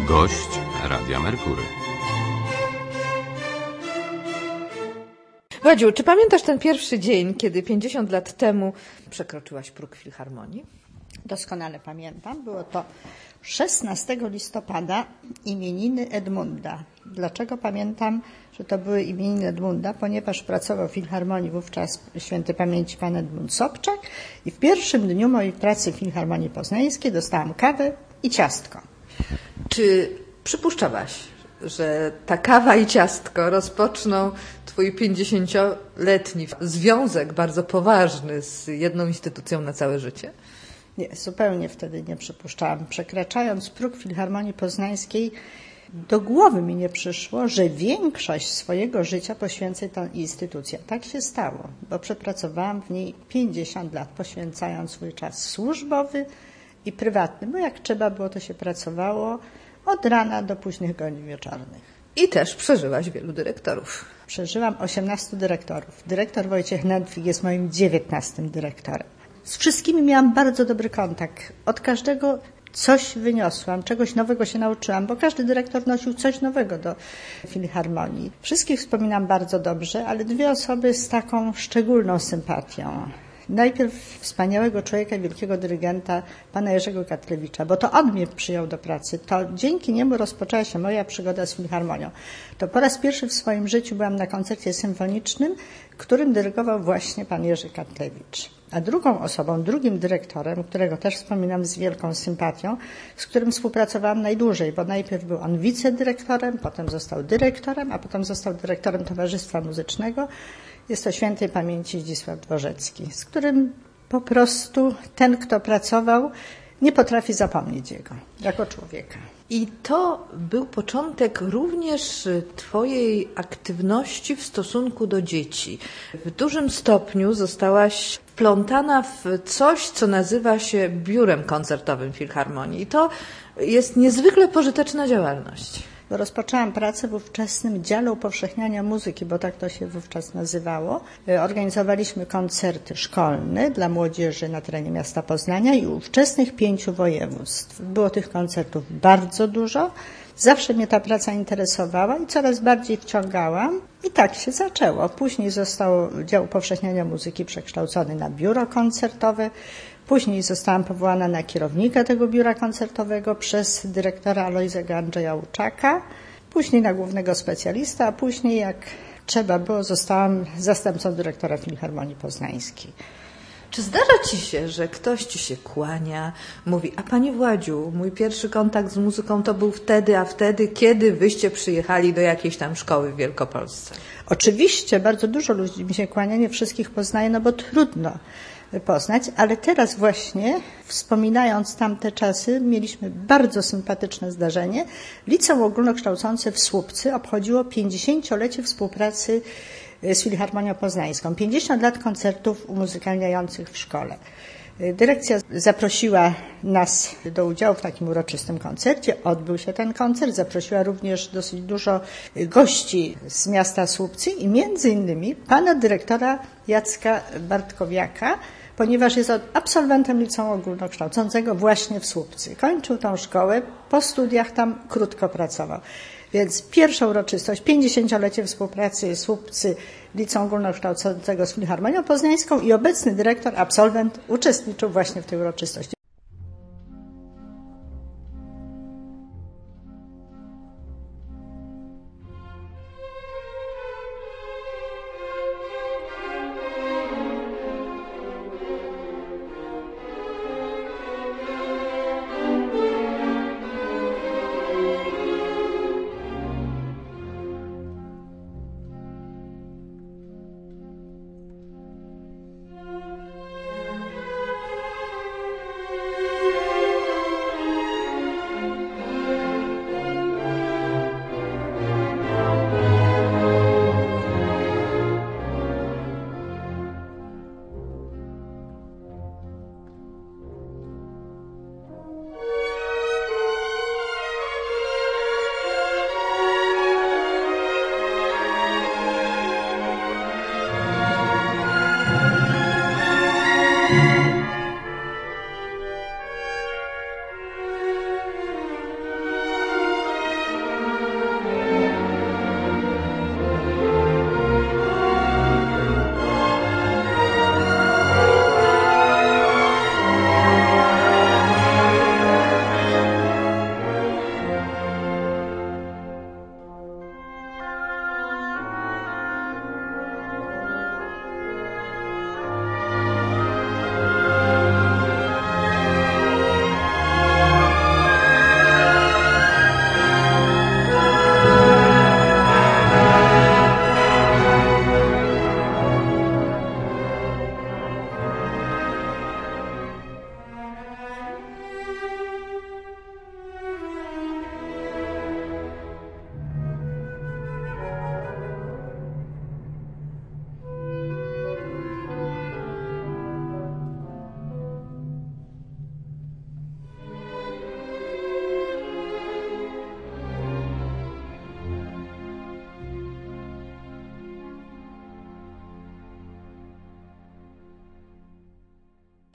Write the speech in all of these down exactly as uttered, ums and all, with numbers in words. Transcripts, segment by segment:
Gość Radia Merkury. Wadziu, czy pamiętasz ten pierwszy dzień, kiedy pięćdziesiąt lat temu przekroczyłaś próg Filharmonii? Doskonale pamiętam. Było to szesnastego listopada, imieniny Edmunda. Dlaczego pamiętam, że to były imieniny Edmunda? Ponieważ pracował w Filharmonii wówczas świętej pamięci pan Edmund Sobczak i w pierwszym dniu mojej pracy w Filharmonii Poznańskiej dostałam kawę i ciastko. Czy przypuszczałaś, że ta kawa i ciastko rozpoczną twój pięćdziesięcioletni związek bardzo poważny z jedną instytucją na całe życie? Nie, zupełnie wtedy nie przypuszczałam. Przekraczając próg Filharmonii Poznańskiej, do głowy mi nie przyszło, że większość swojego życia poświęcę tę instytucję. Tak się stało, bo przepracowałam w niej pięćdziesiąt lat, poświęcając swój czas służbowy i prywatny, bo jak trzeba było, to się pracowało od rana do późnych godzin wieczornych. I też przeżyłaś wielu dyrektorów. Przeżyłam osiemnastu dyrektorów. Dyrektor Wojciech Nedwig jest moim dziewiętnastym dyrektorem. Z wszystkimi miałam bardzo dobry kontakt. Od każdego coś wyniosłam, czegoś nowego się nauczyłam, bo każdy dyrektor nosił coś nowego do Filharmonii. Wszystkich wspominam bardzo dobrze, ale dwie osoby z taką szczególną sympatią. Najpierw wspaniałego człowieka, wielkiego dyrygenta, pana Jerzego Katlewicza, bo to on mnie przyjął do pracy. To dzięki niemu rozpoczęła się moja przygoda z Filharmonią. To po raz pierwszy w swoim życiu byłam na koncercie symfonicznym, którym dyrygował właśnie pan Jerzy Katlewicz. A drugą osobą, drugim dyrektorem, którego też wspominam z wielką sympatią, z którym współpracowałam najdłużej, bo najpierw był on wicedyrektorem, potem został dyrektorem, a potem został dyrektorem Towarzystwa Muzycznego. Jest to świętej pamięci Zdzisław Dworzecki, z którym po prostu ten, kto pracował, nie potrafi zapomnieć jego jako człowieka. I to był początek również twojej aktywności w stosunku do dzieci. W dużym stopniu zostałaś wplątana w coś, co nazywa się biurem koncertowym Filharmonii. I to jest niezwykle pożyteczna działalność. Bo rozpoczęłam pracę w ówczesnym dziale upowszechniania muzyki, bo tak to się wówczas nazywało. Organizowaliśmy koncerty szkolne dla młodzieży na terenie miasta Poznania i ówczesnych pięciu województw. Było tych koncertów bardzo dużo. Zawsze mnie ta praca interesowała i coraz bardziej wciągałam. I tak się zaczęło. Później został dział upowszechniania muzyki przekształcony na biuro koncertowe. Później zostałam powołana na kierownika tego biura koncertowego przez dyrektora Alojzego Andrzeja Łuczaka, później na głównego specjalista, a później jak trzeba było zostałam zastępcą dyrektora Filharmonii Poznańskiej. Czy zdarza ci się, że ktoś ci się kłania, mówi, a pani Władziu, mój pierwszy kontakt z muzyką to był wtedy, a wtedy, kiedy wyście przyjechali do jakiejś tam szkoły w Wielkopolsce? Oczywiście, bardzo dużo ludzi mi się kłania, nie wszystkich poznaję, no bo trudno poznać, ale teraz właśnie, wspominając tamte czasy, mieliśmy bardzo sympatyczne zdarzenie. Liceum Ogólnokształcące w Słupcy obchodziło pięćdziesięciolecie współpracy z Filharmonią Poznańską. pięćdziesiąt lat koncertów umuzykalniających w szkole. Dyrekcja zaprosiła nas do udziału w takim uroczystym koncercie. Odbył się ten koncert. Zaprosiła również dosyć dużo gości z miasta Słupcy i między innymi pana dyrektora Jacka Bartkowiaka, ponieważ jest absolwentem liceum ogólnokształcącego właśnie w Słupcy. Kończył tą szkołę, po studiach tam krótko pracował. Więc pierwsza uroczystość, pięćdziesięciolecie współpracy Słupcy Liceum Ogólnokształcącego z Filharmonią Poznańską i obecny dyrektor, absolwent uczestniczył właśnie w tej uroczystości.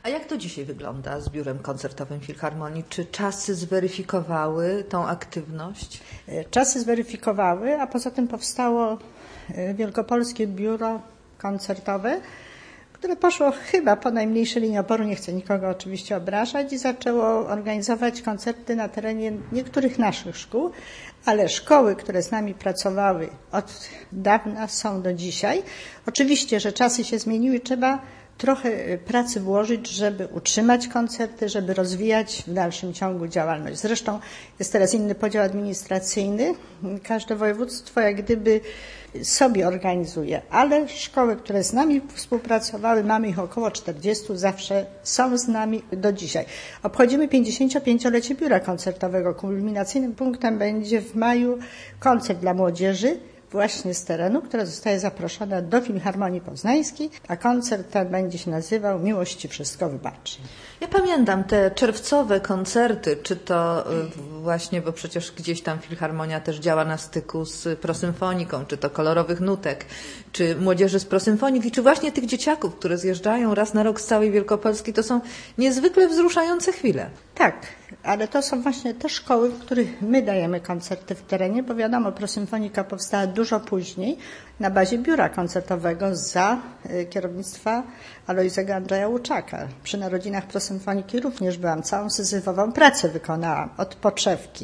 A jak to dzisiaj wygląda z biurem koncertowym Filharmonii? Czy czasy zweryfikowały tą aktywność? Czasy zweryfikowały, a poza tym powstało Wielkopolskie Biuro Koncertowe, które poszło chyba po najmniejszej linii oporu, nie chcę nikogo oczywiście obrażać, i zaczęło organizować koncerty na terenie niektórych naszych szkół, ale szkoły, które z nami pracowały od dawna, są do dzisiaj. Oczywiście, że czasy się zmieniły, trzeba trochę pracy włożyć, żeby utrzymać koncerty, żeby rozwijać w dalszym ciągu działalność. Zresztą jest teraz inny podział administracyjny. Każde województwo jak gdyby sobie organizuje, ale szkoły, które z nami współpracowały, mamy ich około czterdzieści, zawsze są z nami do dzisiaj. Obchodzimy pięćdziesięciopięciolecie biura koncertowego. Kulminacyjnym punktem będzie w maju koncert dla młodzieży, właśnie z terenu, która zostaje zaproszona do Filharmonii Poznańskiej, a koncert ten będzie się nazywał Miłość Ci wszystko wybaczy. Ja pamiętam te czerwcowe koncerty, czy to właśnie, bo przecież gdzieś tam Filharmonia też działa na styku z prosymfoniką, czy to kolorowych nutek, czy młodzieży z prosymfoniki, czy właśnie tych dzieciaków, które zjeżdżają raz na rok z całej Wielkopolski. To są niezwykle wzruszające chwile. Tak, ale to są właśnie te szkoły, w których my dajemy koncerty w terenie, bo wiadomo, prosymfonika powstała dużo później na bazie biura koncertowego za kierownictwa Alojzego Andrzeja Łuczaka. Przy narodzinach prosymfoniki również byłam, całą syzyfową pracę wykonałam od podszewki.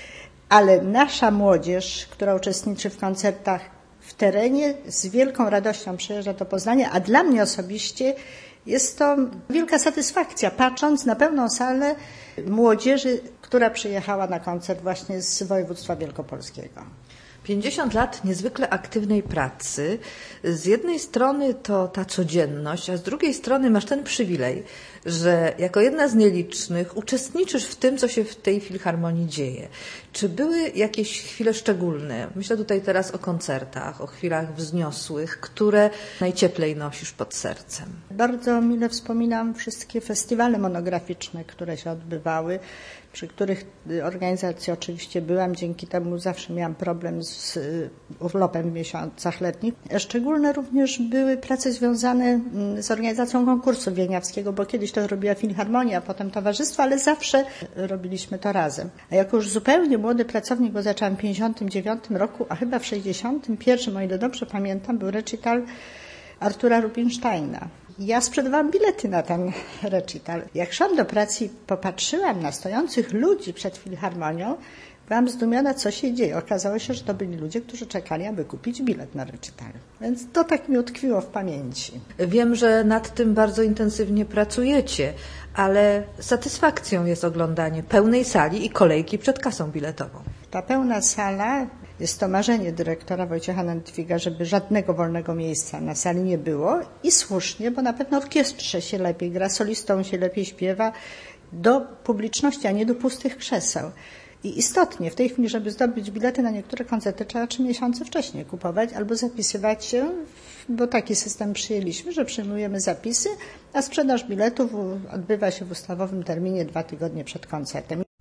Ale nasza młodzież, która uczestniczy w koncertach w terenie, z wielką radością przyjeżdża do Poznania, a dla mnie osobiście jest to wielka satysfakcja, patrząc na pełną salę młodzieży, która przyjechała na koncert właśnie z województwa wielkopolskiego. pięćdziesiąt lat niezwykle aktywnej pracy. Z jednej strony to ta codzienność, a z drugiej strony masz ten przywilej, że jako jedna z nielicznych uczestniczysz w tym, co się w tej filharmonii dzieje. Czy były jakieś chwile szczególne? Myślę tutaj teraz o koncertach, o chwilach wzniosłych, które najcieplej nosisz pod sercem. Bardzo mile wspominam wszystkie festiwale monograficzne, które się odbywały, przy których organizacji oczywiście byłam, dzięki temu zawsze miałam problem z urlopem w miesiącach letnich. Szczególne również były prace związane z organizacją konkursu wieniawskiego, bo kiedyś to robiła Filharmonia, a potem towarzystwo, ale zawsze robiliśmy to razem. A jako już zupełnie młody pracownik, bo zaczęłam w pięćdziesiątym dziewiątym roku, a chyba w sześćdziesiątym pierwszym, o ile dobrze pamiętam, był recital Artura Rubinsteina. Ja sprzedawałam bilety na ten recital. Jak szłam do pracy i popatrzyłam na stojących ludzi przed Filharmonią, byłam zdumiona, co się dzieje. Okazało się, że to byli ludzie, którzy czekali, aby kupić bilet na recital. Więc to tak mi utkwiło w pamięci. Wiem, że nad tym bardzo intensywnie pracujecie, ale satysfakcją jest oglądanie pełnej sali i kolejki przed kasą biletową. Ta pełna sala jest to marzenie dyrektora Wojciecha Nentwiga, żeby żadnego wolnego miejsca na sali nie było i słusznie, bo na pewno orkiestrze się lepiej gra, solistom się lepiej śpiewa do publiczności, a nie do pustych krzeseł. I istotnie w tej chwili, żeby zdobyć bilety na niektóre koncerty, trzeba trzy miesiące wcześniej kupować albo zapisywać się, bo taki system przyjęliśmy, że przyjmujemy zapisy, a sprzedaż biletów odbywa się w ustawowym terminie dwa tygodnie przed koncertem.